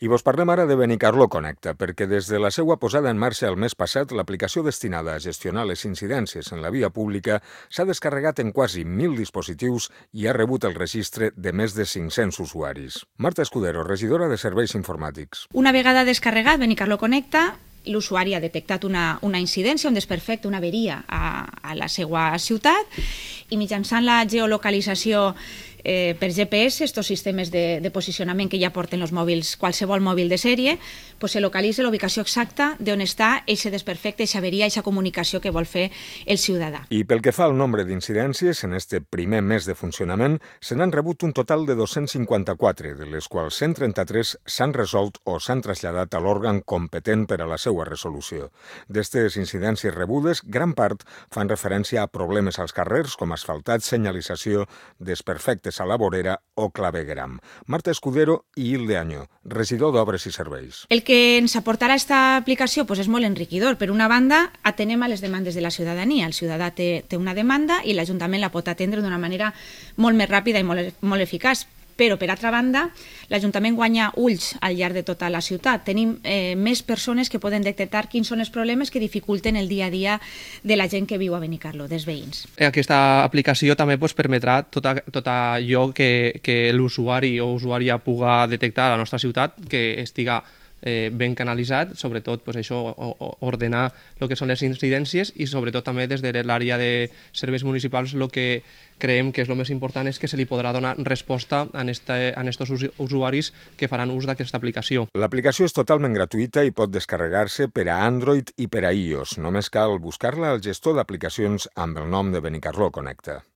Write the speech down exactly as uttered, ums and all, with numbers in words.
I vos parlem ara de Benicarló Connecta, perquè des de la seva posada en marxa el mes passat, l'aplicació destinada a gestionar les incidències en la via pública s'ha descarregat en quasi mil dispositius i ha rebut el registre de més de cinc-cents usuaris. Marta Escudero, regidora de Serveis Informàtics. Una vegada descarregat Benicarló Connecta, l'usuari ha detectat una, una incidència, un desperfecte, una averia a, a la seva ciutat i mitjançant la geolocalització eh, per G P S, estos sistemes de, de posicionament que ja porten els mòbils, qualsevol mòbil de sèrie, pues se localitza la ubicació exacta d'on està aquest desperfecte, aquesta averia, aquesta comunicació que vol fer el ciutadà. I pel que fa al nombre d'incidències, en este primer mes de funcionament, se n'han rebut un total de dos-cents cinquanta-quatre, de les quals cent trenta-tres s'han resolt o s'han traslladat a l'òrgan competent per a la seva resolució. D'estes incidències rebudes, gran part fan referència a problemes als carrers com asfaltat, senyalització, desperfectes a la vorera o clavegueram. Marta Escudero i Hilde Añó, regidor d'Obres i Serveis. El que ens aportarà aquesta aplicació pues, és molt enriquidor. Per una banda, atenem a les demandes de la ciutadania. El ciutadà té, té una demanda i l'Ajuntament la pot atendre d'una manera molt més ràpida i molt, molt eficaç. Però, per altra banda, l'Ajuntament guanya ulls al llarg de tota la ciutat. Tenim eh, més persones que poden detectar quins són els problemes que dificulten el dia a dia de la gent que viu a Benicarló, dels veïns. Aquesta aplicació també pues, permetrà tot, tot allò que, que l'usuari o usuària puga detectar a la nostra ciutat, que estiga eh, ben canalitzat, sobretot pues, això, o, o, ordenar el que són les incidències i sobretot també des de l'àrea de serveis municipals el que creiem que és el més important és que se li podrà donar resposta a aquests usuaris que faran ús d'aquesta aplicació. L'aplicació és totalment gratuïta i pot descarregar-se per a Android i per a iOS. Només cal buscar-la al gestor d'aplicacions amb el nom de Benicarló Connecta.